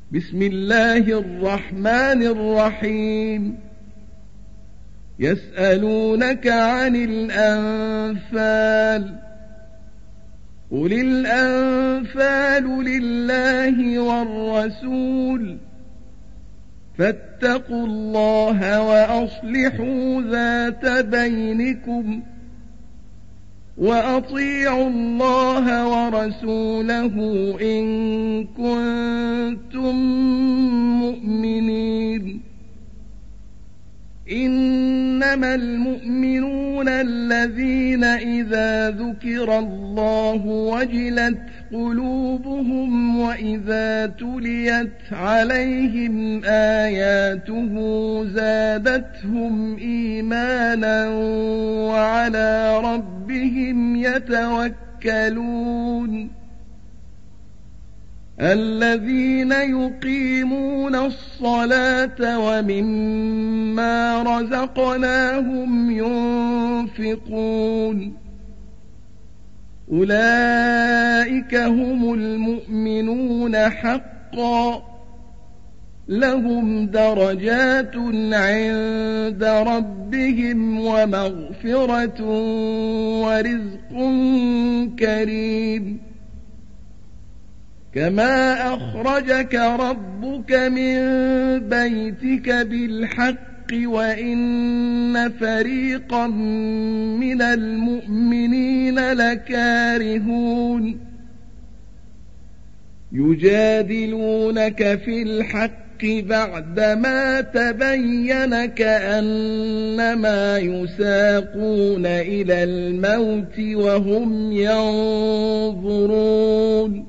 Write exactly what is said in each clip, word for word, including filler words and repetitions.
بسم الله الرحمن الرحيم يسألونك عن الأنفال قل الأنفال لله والرسول فاتقوا الله وأصلحوا ذات بينكم وأطيعوا الله ورسوله إن كنتم مؤمنين إنما المؤمنون الذين إذا ذكر الله وجلت قلوبهم وإذا تليت عليهم آياته زادتهم إيمانا وعلى ربهم يتوكلون الذين يقيمون الصلاة ومما رزقناهم ينفقون أولئك هم المؤمنون حقا لهم درجات عند ربهم ومغفرة ورزق كريم كما أخرجك ربك من بيتك بالحق وإن فريقا من المؤمنين لكارهون يجادلونك في الحق بعدما تبين كأنما يساقون إلى الموت وهم ينظرون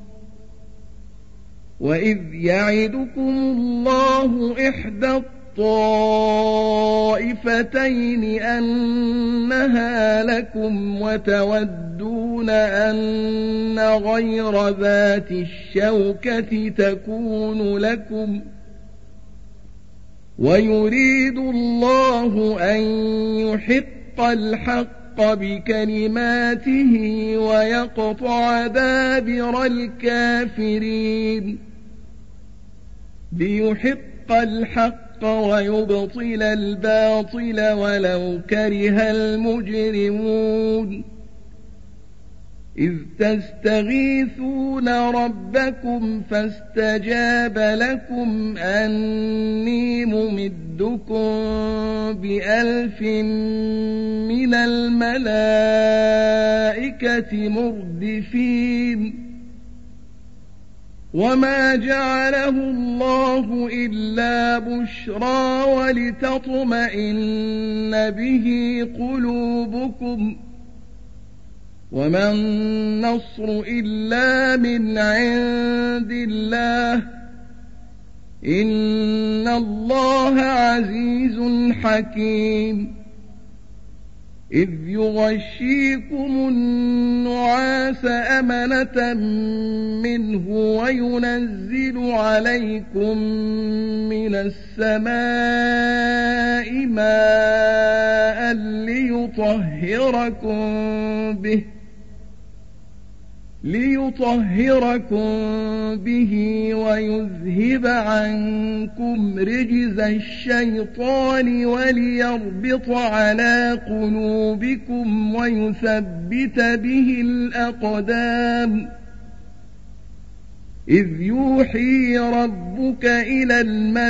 وإذ يعدكم الله إحدى الطائفتين أنها لكم وتودون أن غير ذات الشوكة تكون لكم ويريد الله أن يحق الحق بكلماته ويقطع دابر الكافرين ليحق الحق ويبطل الباطل ولو كره المجرمون إذ تستغيثون ربكم فاستجاب لكم أني ممدكم بألف من الملائكة مردفين وما جعله الله إلا بشرى ولتطمئن به قلوبكم وما النصر إلا من عند الله إن الله عزيز حكيم إذ يغشيكم النعاس أمنة منه وينزل عليكم من السماء ماء ليطهركم به ليطهركم به ويذهب عنكم رجز الشيطان وليربط على قلوبكم ويثبت به الأقدام إذ يوحي ربك إلى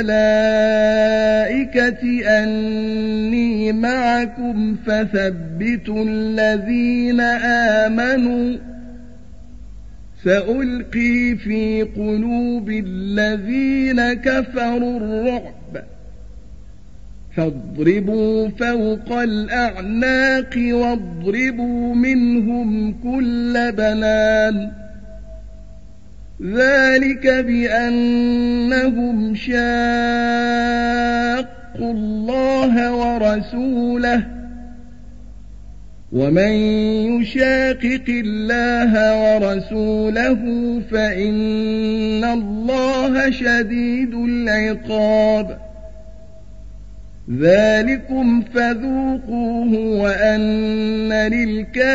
الملائكة أني معكم فثبتوا الذين آمنوا سألقي في قلوب الذين كفروا الرعب فاضربوا فوق الأعناق واضربوا منهم كل بنان ذلك بأنهم شاقوا الله ورسوله ومن يشاقق الله ورسوله فإن الله شديد العقاب ذلكم فذوقوه وأن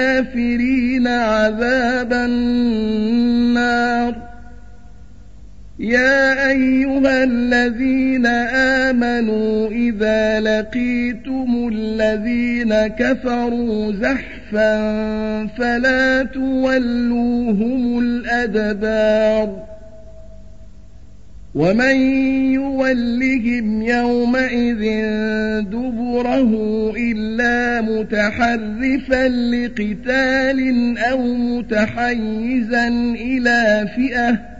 للكافرين عذاب النار يا أيها الذين آمنوا إذا لقيتم الذين كفروا زحفا فلا تولوهم الأدبار ومن يولهم يومئذ دبره إلا متحرفا لقتال أو متحيزا إلى فئة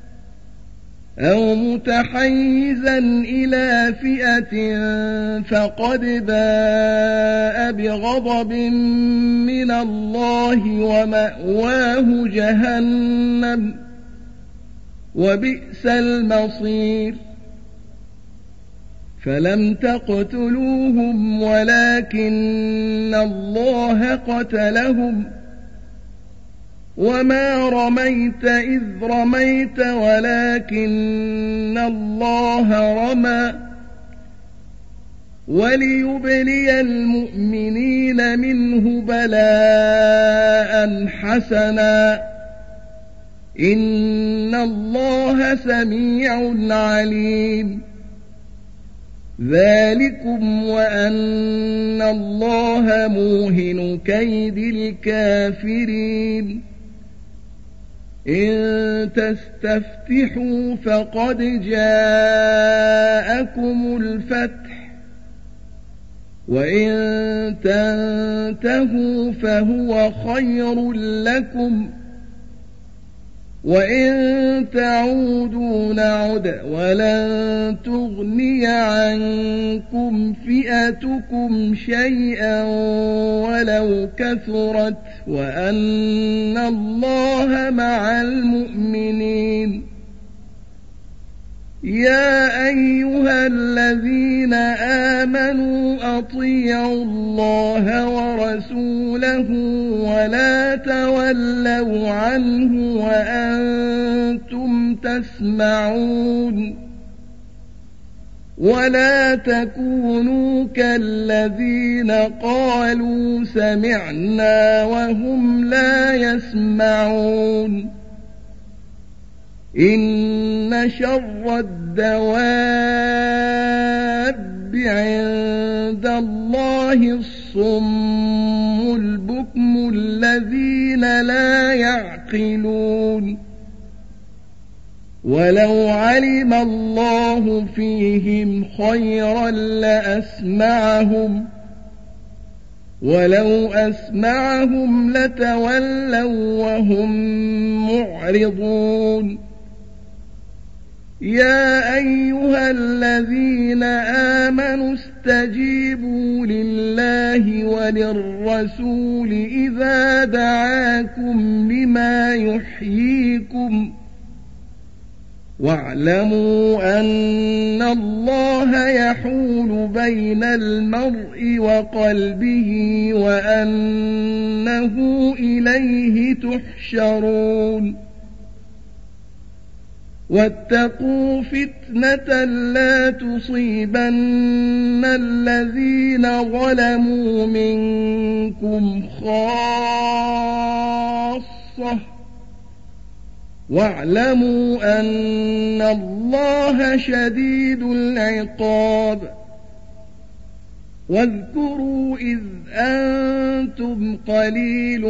أو متحيزا إلى فئة فقد باء بغضب من الله ومأواه جهنم وبئس المصير فلم تقتلوهم ولكن الله قتلهم وما رميت إذ رميت ولكن الله رمى وليبلي المؤمنين منه بلاء حسنا إن الله سميع عليم ذلكم وأن الله موهن كيد الكافرين إن تستفتحوا فقد جاءكم الفتح وإن تنتهوا فهو خير لكم وإن تعودوا نعد ولن تغني عنكم فئتكم شيئا ولو كثرت وأن الله مع المؤمنين يا أيها الذين آمنوا أطيعوا الله ورسوله ولا تولوا عنه وأنتم تسمعون ولا تكونوا كالذين قالوا سمعنا وهم لا يسمعون إن شر الدواب عند الله الصم البكم الذين لا يعقلون ولو علم الله فيهم خيرا لأسمعهم ولو أسمعهم لتولوا وهم معرضون يا أيها الذين آمنوا استجيبوا لله وللرسول إذا دعاكم لما يحييكم واعلموا أن الله يحول بين المرء وقلبه وأنه إليه تحشرون واتقوا فتنة لا تصيبن الذين ظلموا منكم خاصة واعلموا أن الله شديد العقاب واذكروا إذ أنتم قليل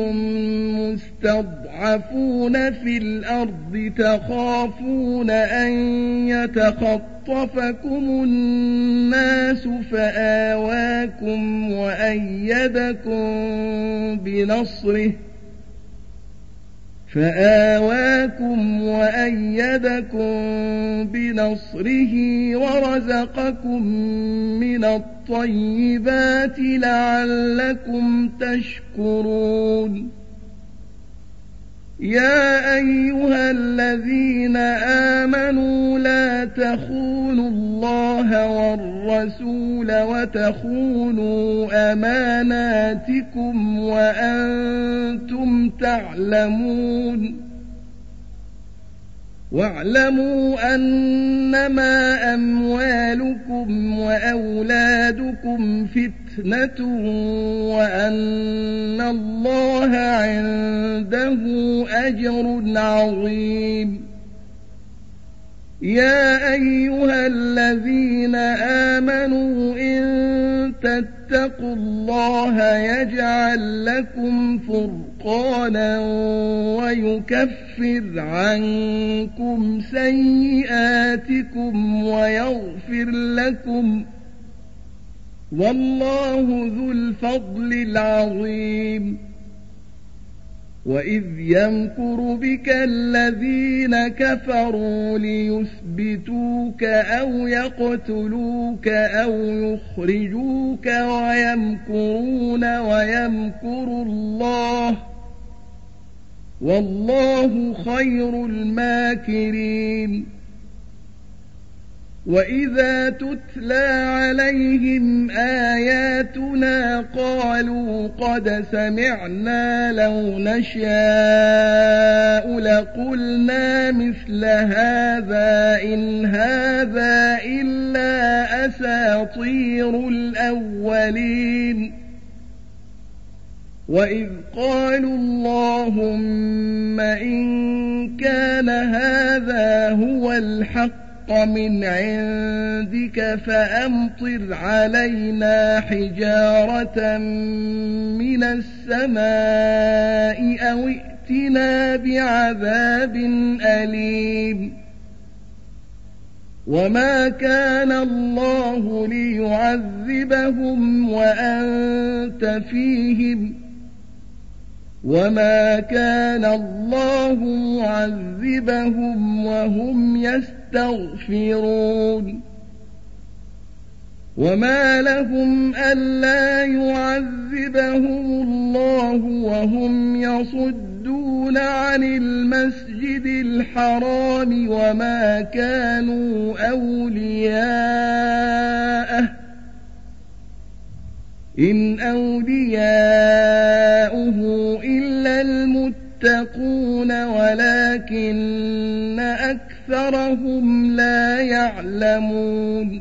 مستضعفون في الأرض تخافون أن يتخطفكم الناس فآواكم وأيدكم بنصره فآواكم وأيدكم بنصره ورزقكم من الطيبات لعلكم تشكرون يا أيها الذين آمنوا لا تخونوا الله والرسول وتخونوا أماناتكم وأنتم تعلمون واعلموا أنما أموالكم وأولادكم فتنة وأن الله عنده أجر عظيم يا أيها الذين آمنوا إن تتقوا الله يجعل لكم فرقانا ويكفر عنكم سيئاتكم ويغفر لكم والله ذو الفضل العظيم. وإذ يمكر بك الذين كفروا ليثبتوك أو يقتلوك أو يخرجوك ويمكرون ويمكر الله والله خير الماكرين. وإذا تتلى عليهم آياتنا قالوا قد سمعنا لو نشاء لقلنا مثل هذا إن هذا إلا أساطير الأولين. وإذ قالوا اللهم إن كان هذا هو الحق من عندك فأمطر علينا حجارة من السماء أو ائتنا بعذاب أليم. وما كان الله ليعذبهم وأنت فيهم وما كان الله معذبهم وهم يستغفرون. وما لهم ألا يعذبهم الله وهم يصدون عن المسجد الحرام وما كانوا أولياءه إن أولياؤه إلا المتقون ولكن أكثرهم لا يعلمون.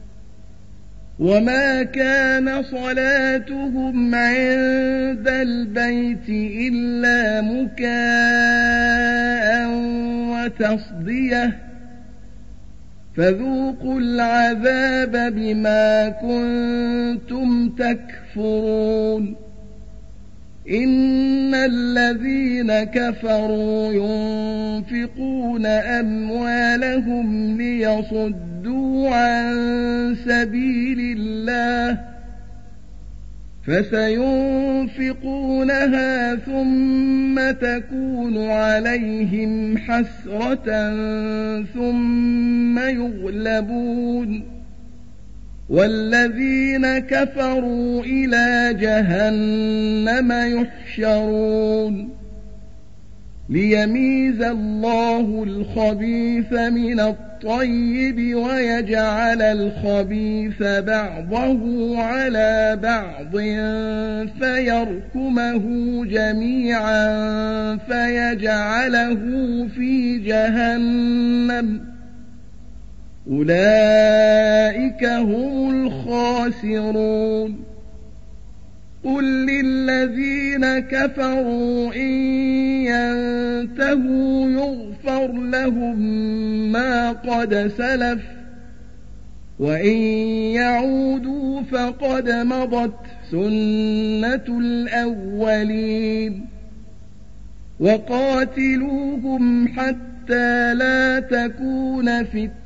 وما كان صلاتهم عند البيت إلا مكاء وتصدية فذوقوا العذاب بما كنتم تكفرون. إن الذين كفروا ينفقون أموالهم ليصدوا عن سبيل الله فسينفقونها ثم تكون عليهم حسرة ثم يغلبون والذين كفروا إلى جهنم يحشرون. ليميز الله الخبيث من الطيب ويجعل الخبيث بعضه على بعض فيركمه جميعا فيجعله في جهنم أولئك هم الخاسرون. قل للذين كفروا إن ينتهوا يغفر لهم ما قد سلف وإن يعودوا فقد مضت سنة الأولين. وقاتلوهم حتى لا تكون فتنة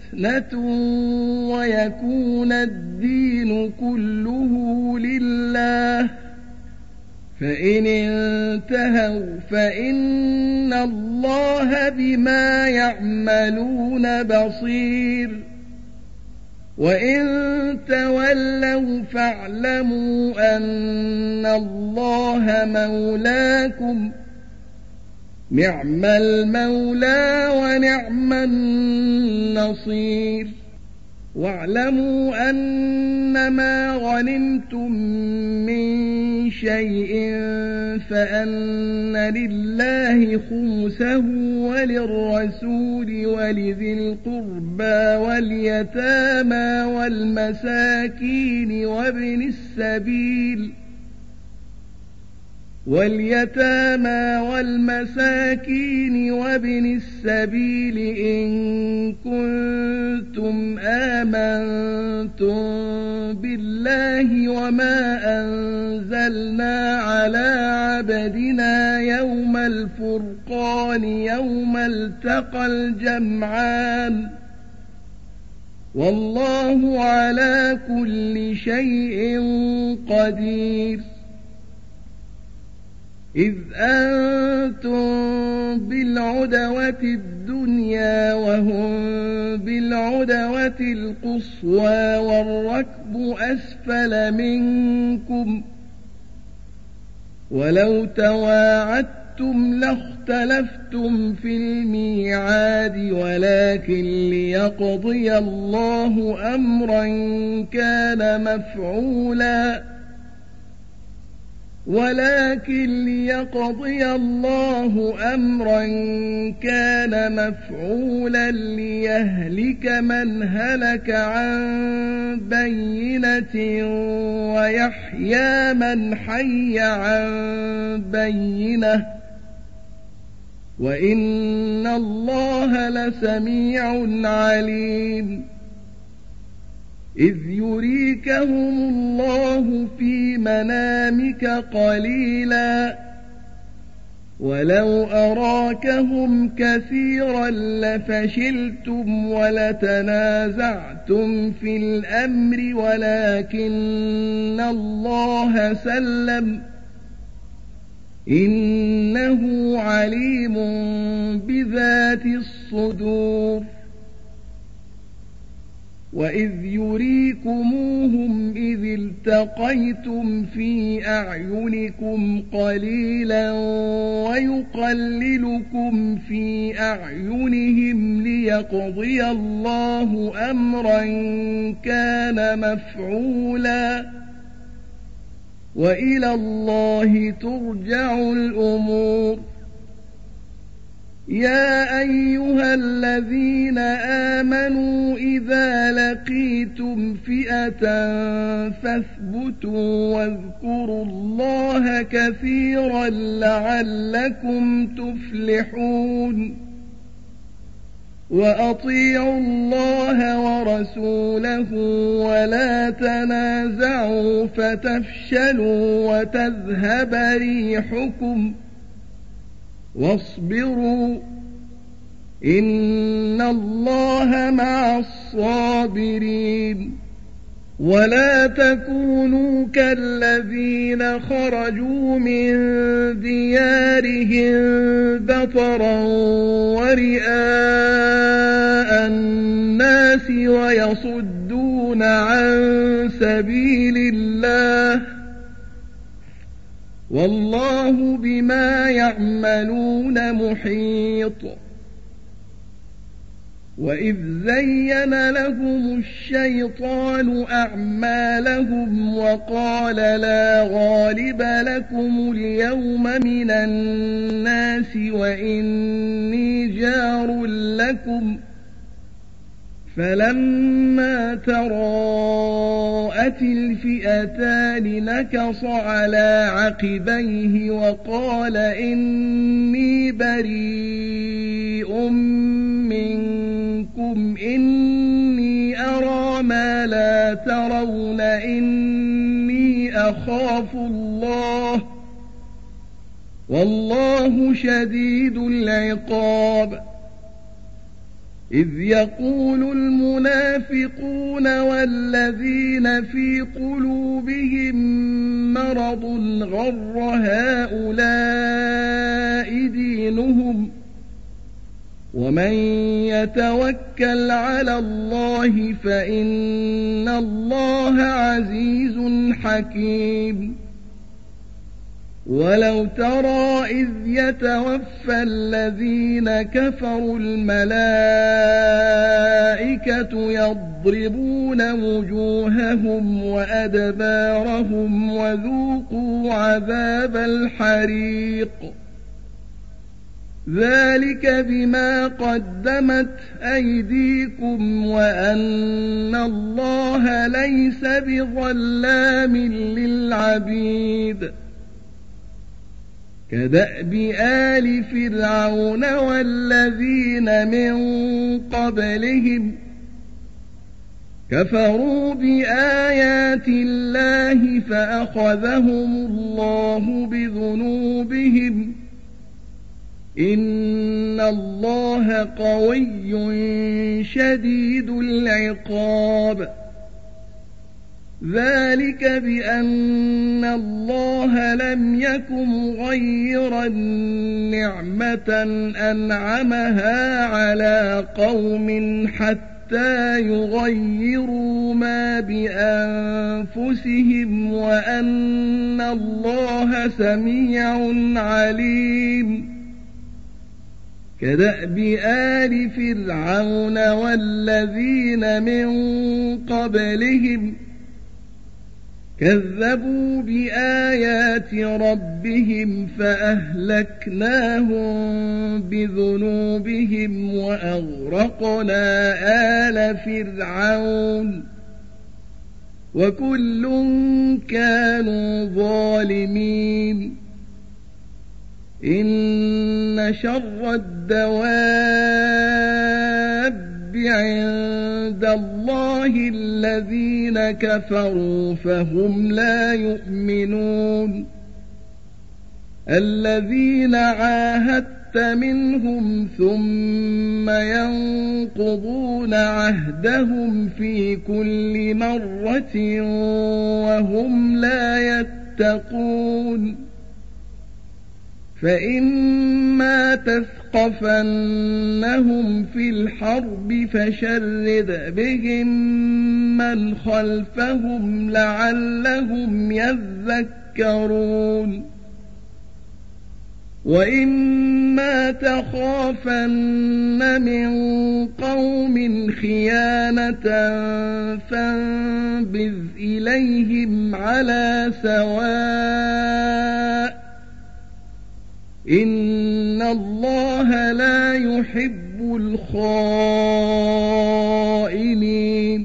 ويكون الدين كله لله فإن انتهوا فإن الله بما يعملون بصير. وإن تولوا فاعلموا أن الله مولاكم نعم المولى ونعم النصير. واعلموا أنما غنمتم من شيء فأن لله خمسه وللرسول ولذي القربى واليتامى والمساكين وابن السبيل واليتامى والمساكين وابن السبيل إن كنتم آمنتم بالله وما أنزلنا على عبدنا يوم الفرقان يوم التقى الجمعان والله على كل شيء قدير. إذ أنتم بالعدوة الدنيا وهم بالعدوة القصوى والركب أسفل منكم ولو تواعدتم لاختلفتم في الميعاد ولكن ليقضي الله أمرا كان مفعولا ولكن ليقضي الله أمرا كان مفعولا ليهلك من هلك عن بينة ويحيى من حي عن بينة وإن الله لسميع عليم. إذ يريكهم الله في منامك قليلا ولو أراكهم كثيرا لفشلتم ولتنازعتم في الأمر ولكن الله سلم إنه عليم بذات الصدور. وإذ يريكموهم إذ التقيتم في أعينكم قليلا ويقللكم في أعينهم ليقضي الله أمرا كان مفعولا وإلى الله ترجع الأمور. يا أيها الذين آمنوا إذا لقيتم فئة فاثبتوا واذكروا الله كثيرا لعلكم تفلحون. وأطيعوا الله ورسوله ولا تنازعوا فتفشلوا وتذهب ريحكم واصبروا إن الله مع الصابرين. ولا تكونوا كالذين خرجوا من ديارهم بطرا ورئاء الناس ويصدون عن سبيل الله والله بما يعملون محيط. وإذ زين لهم الشيطان أعمالهم وقال لا غالب لكم اليوم من الناس وإني جار لكم فلما تراءت الفئتان نكص على عقبيه وقال إني بريء منكم إني أرى ما لا ترون إني أخاف الله والله شديد العقاب. إذ يقول المنافقون والذين في قلوبهم مرض غر هؤلاء دينهم ومن يتوكل على الله فإن الله عزيز حكيم. ولو ترى إذ يتوفى الذين كفروا الملائكة يضربون وجوههم وأدبارهم وذوقوا عذاب الحريق ذلك بما قدمت أيديكم وأن الله ليس بظلام للعبيد. كدأب آل فرعون والذين من قبلهم كفروا بآيات الله فأخذهم الله بذنوبهم إن الله قوي شديد العقاب ذلك بأن الله لم يكن غير نعمة أنعمها على قوم حتى يغيروا ما بأنفسهم وأن الله سميع عليم كدأب آل فرعون والذين من قبلهم كذبوا بآيات ربهم فأهلكناهم بذنوبهم وأغرقنا آل فرعون وكل كانوا ظالمين إن شر الدواب عند الله الذين كفروا فهم لا يؤمنون الذين عاهدت منهم ثم ينقضون عهدهم في كل مرة وهم لا يتقون فإما تثقفنهم في الحرب فشرد بهم من خلفهم لعلهم يذكرون وإما تخافن من قوم خيانة فانبذ إليهم على سواء إن الله لا يحب الخائنين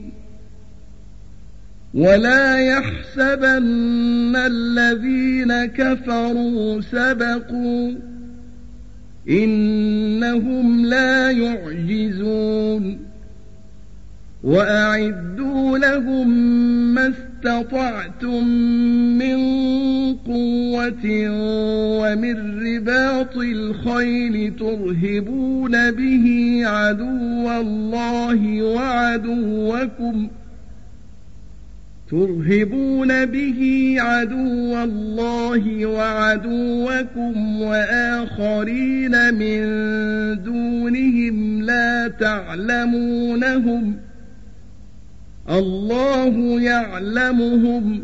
ولا يحسبن الذين كفروا سبقوا إنهم لا يعجزون وأعدوا لهم ما استطعتم من قوة ومن رباط الخيل ترهبون به عدو الله وعدوكم ترهبون به عدو الله وعدوكم وآخرين من دونهم لا تعلمونهم الله يعلمهم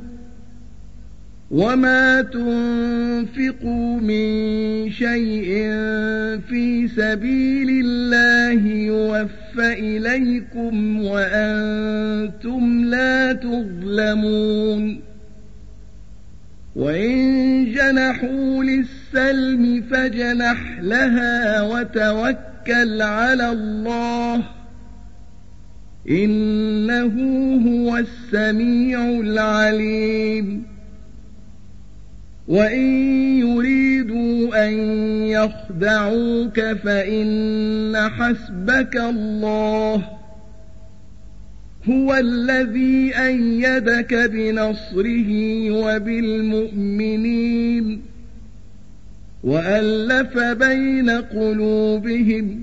وما تنفقوا من شيء في سبيل الله يوفى إليكم وأنتم لا تظلمون وإن جنحوا للسلم فاجنح لها وتوكل على الله إنه هو السميع العليم وإن يريدوا أن يخدعوك فإن حسبك الله هو الذي أيدك بنصره وبالمؤمنين وألف بين قلوبهم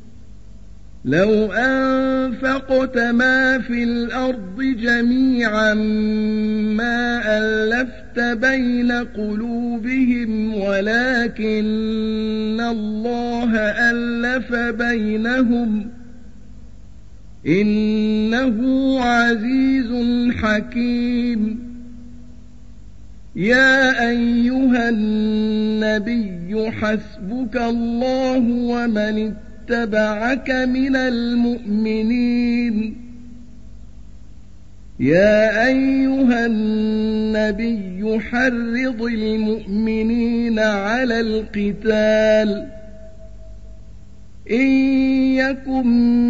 لو أنفقت ما في الأرض جميعا ما ألفت بين قلوبهم ولكن الله ألف بينهم إنه عزيز حكيم يا أيها النبي حسبك الله ومن اتبعك من المؤمنين يا أيها النبي حرض المؤمنين على القتال إن يكن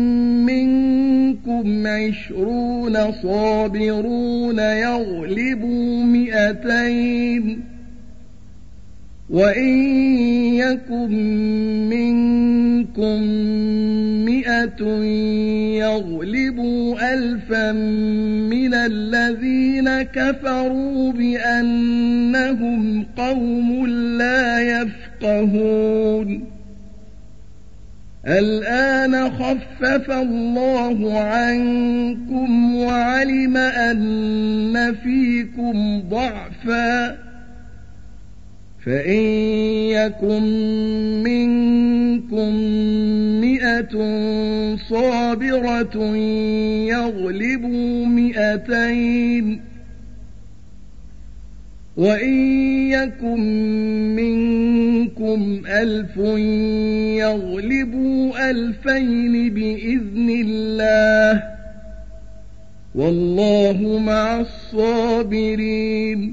منكم عشرون صابرون يغلبوا مئتين وإن يكن منكم مئة يغلبوا ألفا من الذين كفروا بأنهم قوم لا يفقهون الآن خفف الله عنكم وعلم أن فيكم ضعفا فإن يكن منكم مئة صابرة يغلبوا مئتين وإن يكن منكم ألف يغلبوا ألفين بإذن الله والله مع الصابرين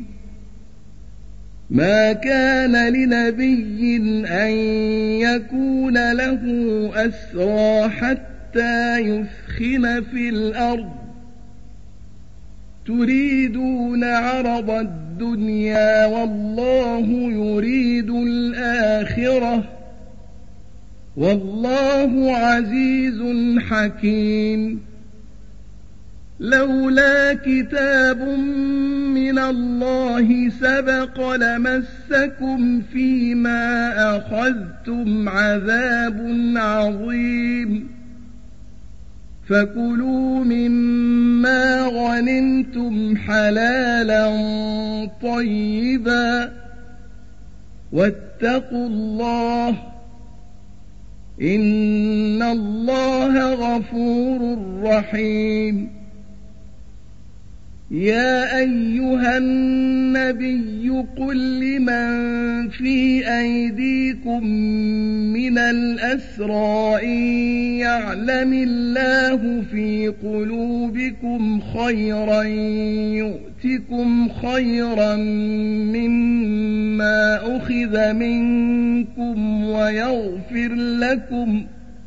ما كان لنبي أن يكون له أسرى حتى يثخن في الأرض تريدون عرض الدنيا والله يريد الآخرة والله عزيز حكيم لولا كتاب من الله سبق لمسكم فيما أخذتم عذاب عظيم فكلوا مما غنمتم حلالا طيبا واتقوا الله إن الله غفور رحيم يا أيها النبي قل لمن في أيديكم من الأسرى إن يعلم الله في قلوبكم خيرا يؤتكم خيرا مما أخذ منكم ويغفر لكم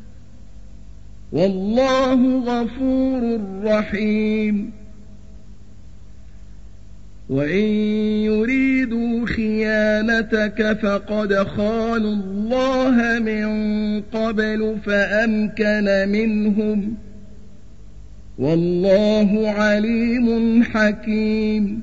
والله غفور رحيم وإن يريدوا خيانتك فقد خانوا الله من قبل فأمكن منهم والله عليم حكيم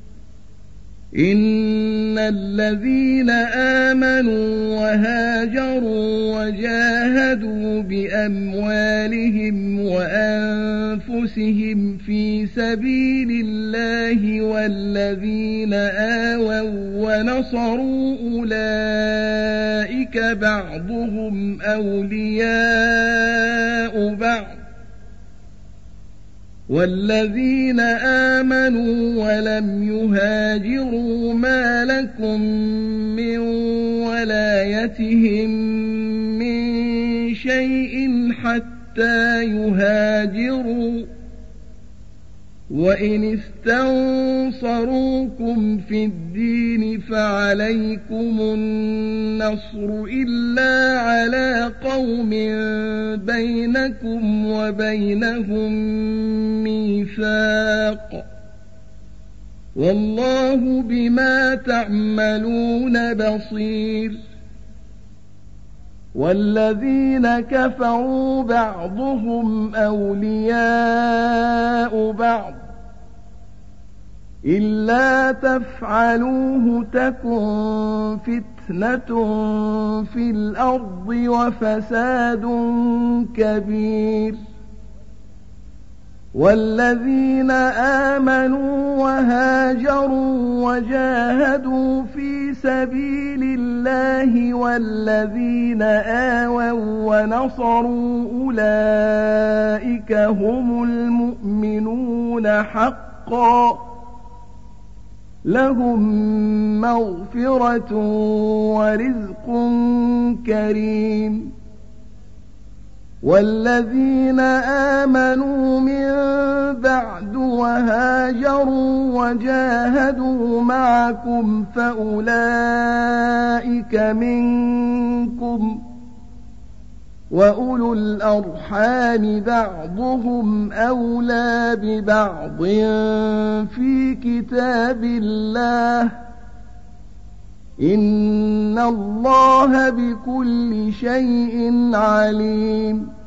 إن الذين آمنوا وهاجروا وجاهدوا بأموالهم وأنفسهم في سبيل الله والذين آووا ونصروا أولئك بعضهم أولياء بعض والذين آمنوا ولم يهاجروا ما لكم من ولايتهم من شيء حتى يهاجروا وإن استنصروكم في الدين فعليكم النصر إلا على قوم بينكم وبينهم ميثاق والله بما تعملون بصير والذين كفروا بعضهم أولياء بعض إلا تفعلوه تكن فتنة في الأرض وفساد كبير والذين آمنوا وهاجروا وجاهدوا في سبيل الله والذين آووا ونصروا أولئك هم المؤمنون حقا لهم مغفرة ورزق كريم والذين آمنوا من بعد وهاجروا وجاهدوا معكم فأولئك منكم وأولو الأرحام بعضهم أولى ببعض في كتاب الله إن الله بكل شيء عليم.